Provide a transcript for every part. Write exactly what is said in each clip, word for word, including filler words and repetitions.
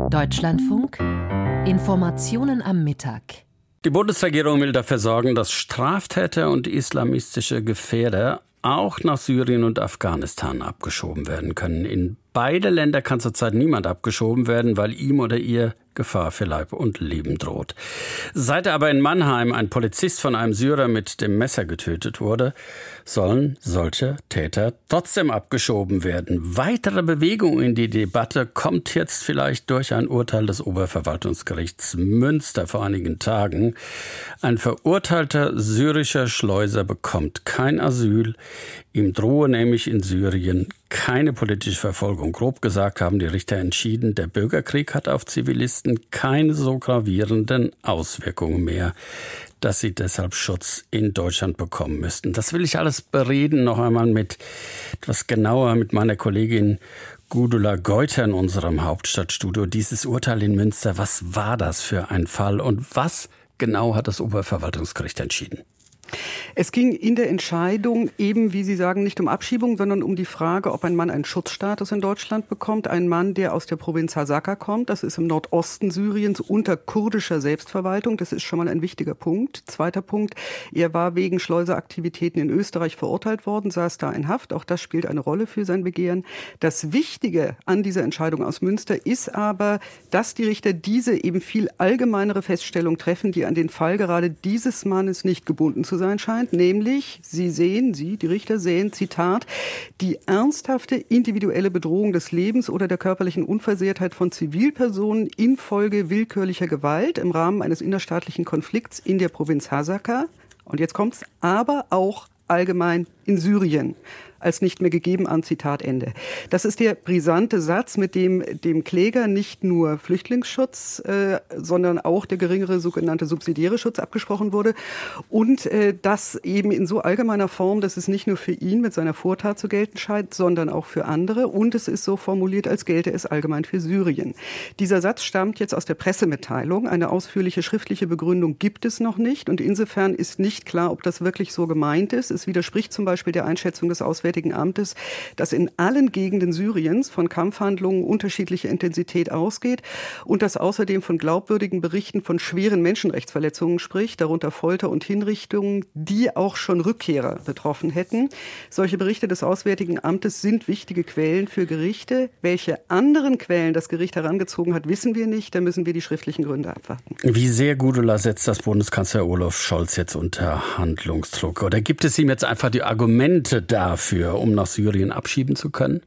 Deutschlandfunk Informationen am Mittag. Die Bundesregierung will dafür sorgen, dass Straftäter und islamistische Gefährder auch nach Syrien und Afghanistan abgeschoben werden können. In beide Länder kann zurzeit niemand abgeschoben werden, weil ihm oder ihr Gefahr für Leib und Leben droht. Seit aber in Mannheim ein Polizist von einem Syrer mit dem Messer getötet wurde, sollen solche Täter trotzdem abgeschoben werden. Weitere Bewegung in die Debatte kommt jetzt vielleicht durch ein Urteil des Oberverwaltungsgerichts Münster vor einigen Tagen. Ein verurteilter syrischer Schleuser bekommt kein Asyl. Ihm drohe nämlich in Syrien keine politische Verfolgung. Grob gesagt haben die Richter entschieden, der Bürgerkrieg hat auf Zivilisten keine so gravierenden Auswirkungen mehr, dass sie deshalb Schutz in Deutschland bekommen müssten. Das will ich alles bereden, noch einmal mit etwas genauer mit meiner Kollegin Gudula Geuter in unserem Hauptstadtstudio. Dieses Urteil in Münster, was war das für ein Fall und was genau hat das Oberverwaltungsgericht entschieden? Es ging in der Entscheidung eben, wie Sie sagen, nicht um Abschiebung, sondern um die Frage, ob ein Mann einen Schutzstatus in Deutschland bekommt. Ein Mann, der aus der Provinz Hasaka kommt, das ist im Nordosten Syriens unter kurdischer Selbstverwaltung. Das ist schon mal ein wichtiger Punkt. Zweiter Punkt, er war wegen Schleuseraktivitäten in Österreich verurteilt worden, saß da in Haft. Auch das spielt eine Rolle für sein Begehren. Das Wichtige an dieser Entscheidung aus Münster ist aber, dass die Richter diese eben viel allgemeinere Feststellung treffen, die an den Fall gerade dieses Mannes nicht gebunden zu sein scheint, nämlich, Sie sehen, Sie, die Richter sehen, Zitat, die ernsthafte individuelle Bedrohung des Lebens oder der körperlichen Unversehrtheit von Zivilpersonen infolge willkürlicher Gewalt im Rahmen eines innerstaatlichen Konflikts in der Provinz Hasaka, und jetzt kommt's, aber auch allgemein in Syrien als nicht mehr gegeben an, Zitat Ende. Das ist der brisante Satz, mit dem dem Kläger nicht nur Flüchtlingsschutz, äh, sondern auch der geringere sogenannte subsidiäre Schutz abgesprochen wurde. Und äh, das eben in so allgemeiner Form, dass es nicht nur für ihn mit seiner Vortat zu gelten scheint, sondern auch für andere. Und es ist so formuliert, als gelte es allgemein für Syrien. Dieser Satz stammt jetzt aus der Pressemitteilung. Eine ausführliche schriftliche Begründung gibt es noch nicht. Und insofern ist nicht klar, ob das wirklich so gemeint ist. Es widerspricht zum Beispiel der Einschätzung des Auswärtigen Amtes, dass in allen Gegenden Syriens von Kampfhandlungen unterschiedlicher Intensität ausgeht und dass außerdem von glaubwürdigen Berichten von schweren Menschenrechtsverletzungen spricht, darunter Folter und Hinrichtungen, die auch schon Rückkehrer betroffen hätten. Solche Berichte des Auswärtigen Amtes sind wichtige Quellen für Gerichte. Welche anderen Quellen das Gericht herangezogen hat, wissen wir nicht. Da müssen wir die schriftlichen Gründe abwarten. Wie sehr, Gudula, setzt das Bundeskanzler Olaf Scholz jetzt unter Handlungsdruck? Oder gibt es ihm jetzt einfach die Argumente dafür, um nach Syrien abschieben zu können?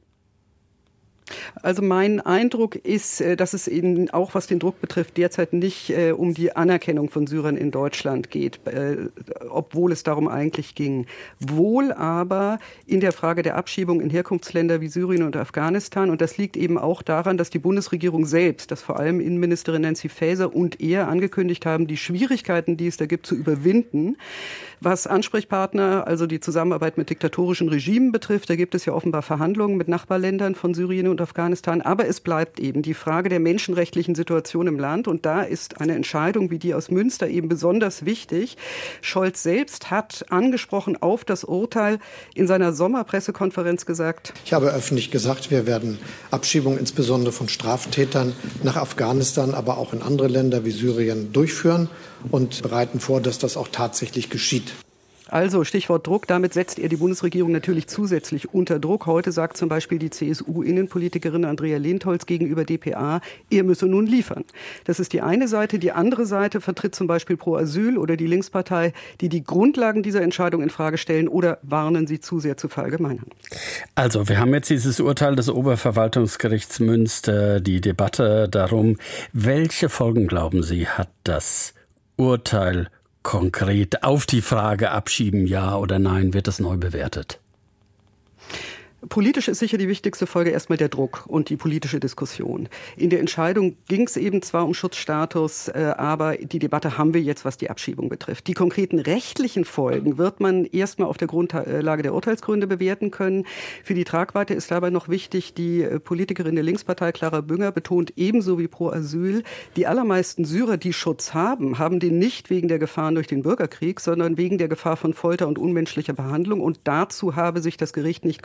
Also mein Eindruck ist, dass es eben auch, was den Druck betrifft, derzeit nicht äh, um die Anerkennung von Syrern in Deutschland geht, äh, obwohl es darum eigentlich ging. Wohl aber in der Frage der Abschiebung in Herkunftsländer wie Syrien und Afghanistan. Und das liegt eben auch daran, dass die Bundesregierung selbst, dass vor allem Innenministerin Nancy Faeser und er angekündigt haben, die Schwierigkeiten, die es da gibt, zu überwinden. Was Ansprechpartner, also die Zusammenarbeit mit diktatorischen Regimen betrifft, da gibt es ja offenbar Verhandlungen mit Nachbarländern von Syrien und Afghanistan. Aber es bleibt eben die Frage der menschenrechtlichen Situation im Land. Und da ist eine Entscheidung wie die aus Münster eben besonders wichtig. Scholz selbst hat angesprochen auf das Urteil in seiner Sommerpressekonferenz gesagt: Ich habe öffentlich gesagt, wir werden Abschiebungen insbesondere von Straftätern nach Afghanistan, aber auch in andere Länder wie Syrien durchführen und bereiten vor, dass das auch tatsächlich geschieht. Also Stichwort Druck, damit setzt er die Bundesregierung natürlich zusätzlich unter Druck. Heute sagt zum Beispiel die C S U-Innenpolitikerin Andrea Lehntholz gegenüber d p a, er müsse nun liefern. Das ist die eine Seite. Die andere Seite vertritt zum Beispiel Pro Asyl oder die Linkspartei, die die Grundlagen dieser Entscheidung in Frage stellen oder warnen sie zu sehr zu verallgemeinern. Also wir haben jetzt dieses Urteil des Oberverwaltungsgerichts Münster, die Debatte darum, welche Folgen, glauben Sie, hat das Urteil konkret auf die Frage abschieben, ja oder nein, wird das neu bewertet? Politisch ist sicher die wichtigste Folge erstmal der Druck und die politische Diskussion. In der Entscheidung ging es eben zwar um Schutzstatus, äh, aber die Debatte haben wir jetzt, was die Abschiebung betrifft. Die konkreten rechtlichen Folgen wird man erstmal auf der Grundlage der Urteilsgründe bewerten können. Für die Tragweite ist dabei noch wichtig, die Politikerin der Linkspartei Clara Bünger betont ebenso wie Pro Asyl, die allermeisten Syrer, die Schutz haben, haben den nicht wegen der Gefahren durch den Bürgerkrieg, sondern wegen der Gefahr von Folter und unmenschlicher Behandlung. Und dazu habe sich das Gericht nicht geäußert.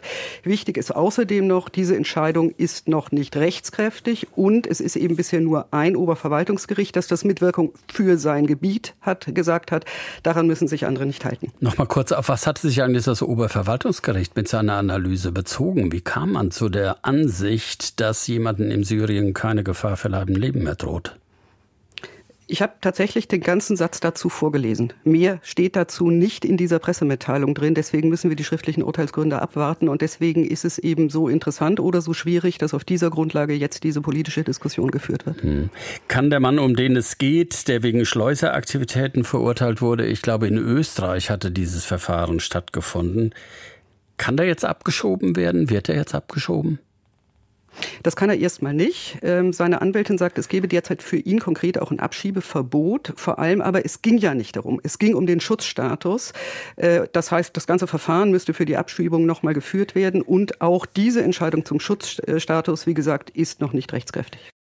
gesagt. Wichtig ist außerdem noch, diese Entscheidung ist noch nicht rechtskräftig und es ist eben bisher nur ein Oberverwaltungsgericht, das das mit Wirkung für sein Gebiet hat, gesagt hat. Daran müssen sich andere nicht halten. Noch mal kurz, auf was hat sich eigentlich das Oberverwaltungsgericht mit seiner Analyse bezogen? Wie kam man zu der Ansicht, dass jemanden in Syrien keine Gefahr für Leib und Leben mehr droht? Ich habe tatsächlich den ganzen Satz dazu vorgelesen. Mehr steht dazu nicht in dieser Pressemitteilung drin. Deswegen müssen wir die schriftlichen Urteilsgründe abwarten. Und deswegen ist es eben so interessant oder so schwierig, dass auf dieser Grundlage jetzt diese politische Diskussion geführt wird. Hm. Kann der Mann, um den es geht, der wegen Schleuseraktivitäten verurteilt wurde, ich glaube in Österreich hatte dieses Verfahren stattgefunden, kann der jetzt abgeschoben werden? Wird er jetzt abgeschoben? Das kann er erstmal nicht. Seine Anwältin sagt, es gebe derzeit für ihn konkret auch ein Abschiebeverbot. Vor allem aber, es ging ja nicht darum. Es ging um den Schutzstatus. Das heißt, das ganze Verfahren müsste für die Abschiebung nochmal geführt werden. Und auch diese Entscheidung zum Schutzstatus, wie gesagt, ist noch nicht rechtskräftig.